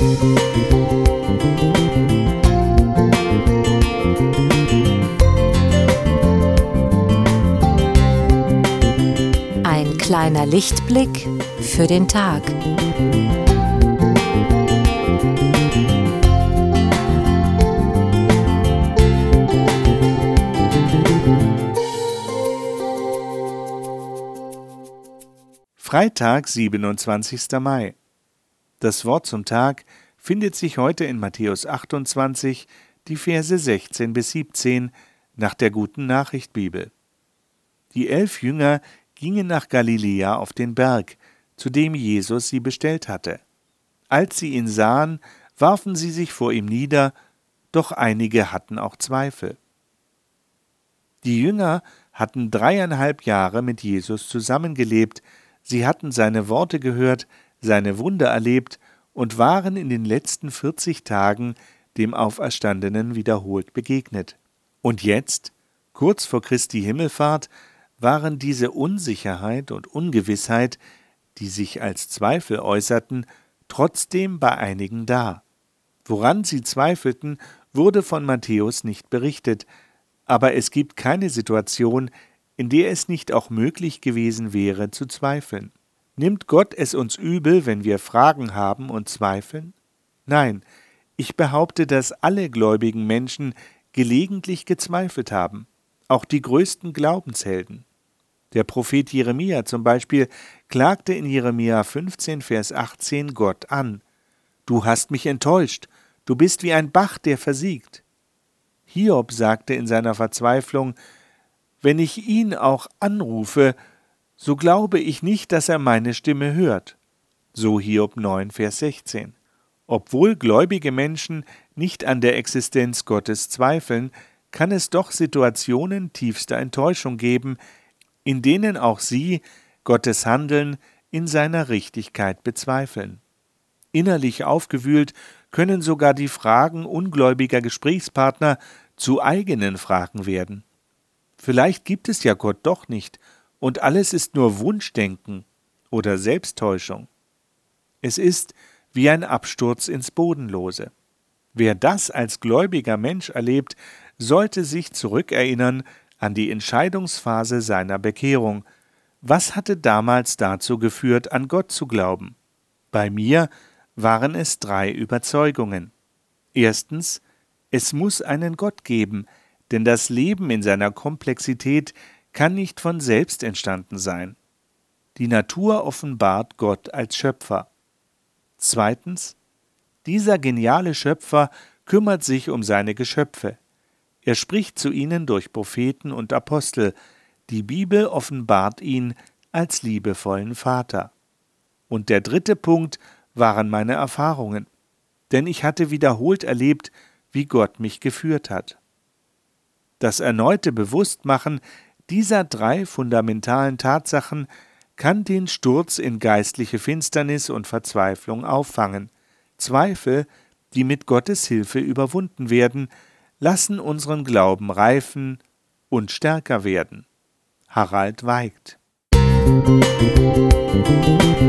Ein kleiner Lichtblick für den Tag. Freitag, 27. Mai. Das Wort zum Tag findet sich heute in Matthäus 28, die Verse 16 bis 17 nach der Guten Nachricht Bibel. Die 11 Jünger gingen nach Galiläa auf den Berg, zu dem Jesus sie bestellt hatte. Als sie ihn sahen, warfen sie sich vor ihm nieder, doch einige hatten auch Zweifel. Die Jünger hatten 3,5 Jahre mit Jesus zusammengelebt, sie hatten seine Worte gehört, seine Wunder erlebt und waren in den letzten 40 Tagen dem Auferstandenen wiederholt begegnet. Und jetzt, kurz vor Christi Himmelfahrt, waren diese Unsicherheit und Ungewissheit, die sich als Zweifel äußerten, trotzdem bei einigen da. Woran sie zweifelten, wurde von Matthäus nicht berichtet, aber es gibt keine Situation, in der es nicht auch möglich gewesen wäre, zu zweifeln. Nimmt Gott es uns übel, wenn wir Fragen haben und zweifeln? Nein, ich behaupte, dass alle gläubigen Menschen gelegentlich gezweifelt haben, auch die größten Glaubenshelden. Der Prophet Jeremia zum Beispiel klagte in Jeremia 15, Vers 18 Gott an: Du hast mich enttäuscht, du bist wie ein Bach, der versiegt. Hiob sagte in seiner Verzweiflung: Wenn ich ihn auch anrufe, so glaube ich nicht, dass er meine Stimme hört. So Hiob 9, Vers 16. Obwohl gläubige Menschen nicht an der Existenz Gottes zweifeln, kann es doch Situationen tiefster Enttäuschung geben, in denen auch sie Gottes Handeln in seiner Richtigkeit bezweifeln. Innerlich aufgewühlt können sogar die Fragen ungläubiger Gesprächspartner zu eigenen Fragen werden. Vielleicht gibt es ja Gott doch nicht und alles ist nur Wunschdenken oder Selbsttäuschung. Es ist wie ein Absturz ins Bodenlose. Wer das als gläubiger Mensch erlebt, sollte sich zurückerinnern an die Entscheidungsphase seiner Bekehrung. Was hatte damals dazu geführt, an Gott zu glauben? Bei mir waren es 3 Überzeugungen. Erstens, es muss einen Gott geben, denn das Leben in seiner Komplexität kann nicht von selbst entstanden sein. Die Natur offenbart Gott als Schöpfer. Zweitens, dieser geniale Schöpfer kümmert sich um seine Geschöpfe. Er spricht zu ihnen durch Propheten und Apostel. Die Bibel offenbart ihn als liebevollen Vater. Und der 3. Punkt waren meine Erfahrungen, denn ich hatte wiederholt erlebt, wie Gott mich geführt hat. Das erneute Bewusstmachen dieser 3 fundamentalen Tatsachen kann den Sturz in geistliche Finsternis und Verzweiflung auffangen. Zweifel, die mit Gottes Hilfe überwunden werden, lassen unseren Glauben reifen und stärker werden. Harald Weigt.